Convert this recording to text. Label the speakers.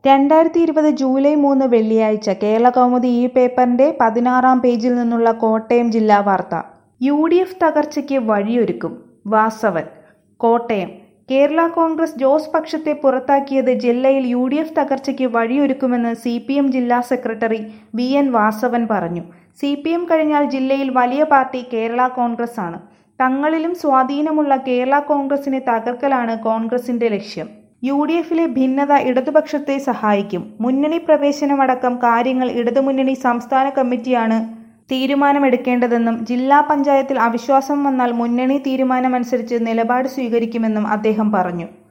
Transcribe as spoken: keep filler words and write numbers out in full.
Speaker 1: രണ്ടായിരത്തി ഇരുപത് ജൂലൈ മൂന്ന് വെള്ളിയാഴ്ച കേരളകൗമുദി ഈ പേപ്പറിന്റെ പതിനാറാം പേജിൽ നിന്നുള്ള കോട്ടയം ജില്ലാ വാർത്ത. യു ഡി എഫ് തകർച്ചയ്ക്ക് വഴിയൊരുക്കും വാസവൻ. കോട്ടയം. കേരള കോൺഗ്രസ് ജോസ് പക്ഷത്തെ പുറത്താക്കിയത് ജില്ലയിൽ യു ഡി എഫ് തകർച്ചയ്ക്ക് വഴിയൊരുക്കുമെന്ന് സി പി എം ജില്ലാ സെക്രട്ടറി വി എൻ വാസവൻ പറഞ്ഞു. സി പി എം കഴിഞ്ഞാൽ ജില്ലയിൽ വലിയ പാർട്ടി കേരള കോൺഗ്രസ് ആണ്. തങ്ങളിലും സ്വാധീനമുള്ള കേരള കോൺഗ്രസിനെ തകർക്കലാണ് കോൺഗ്രസിന്റെ ലക്ഷ്യം. യു ഡി എഫിലെ ഭിന്നത ഇടതുപക്ഷത്തെ സഹായിക്കും. മുന്നണി പ്രവേശനമടക്കം കാര്യങ്ങൾ ഇടതുമുന്നണി സംസ്ഥാന കമ്മിറ്റിയാണ് തീരുമാനമെടുക്കേണ്ടതെന്നും ജില്ലാ പഞ്ചായത്തിൽ അവിശ്വാസം വന്നാൽ മുന്നണി തീരുമാനമനുസരിച്ച് നിലപാട് സ്വീകരിക്കുമെന്നും അദ്ദേഹം പറഞ്ഞു.